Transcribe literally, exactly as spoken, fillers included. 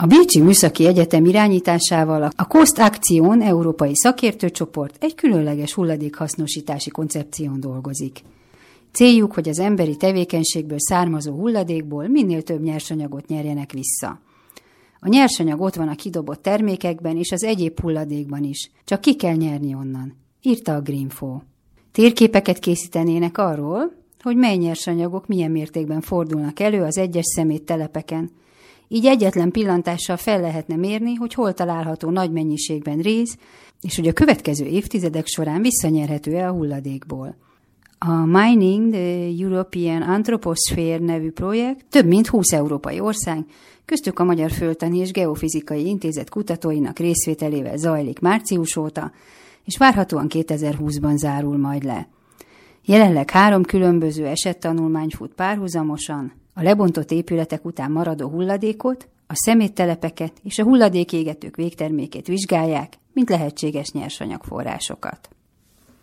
A Bécsi Műszaki Egyetem irányításával a Cost Action európai szakértőcsoport egy különleges hulladékhasznosítási koncepción dolgozik. Céljuk, hogy az emberi tevékenységből származó hulladékból minél több nyersanyagot nyerjenek vissza. A nyersanyag ott van a kidobott termékekben és az egyéb hulladékban is, csak ki kell nyerni onnan, írta a Greenfo. Térképeket készítenének arról, hogy mely nyersanyagok milyen mértékben fordulnak elő az egyes szeméttelepeken. Így egyetlen pillantással fel lehetne mérni, hogy hol található nagy mennyiségben réz, és hogy a következő évtizedek során visszanyerhető-e a hulladékból. A Mining the European Anthroposphere nevű projekt több mint húsz európai ország, köztük a Magyar Földtani és Geofizikai Intézet kutatóinak részvételével zajlik március óta, és várhatóan kétezer-húszban zárul majd le. Jelenleg három különböző esettanulmány fut párhuzamosan, a lebontott épületek után maradó hulladékot, a szeméttelepeket és a hulladékégetők végtermékét vizsgálják, mint lehetséges nyersanyagforrásokat.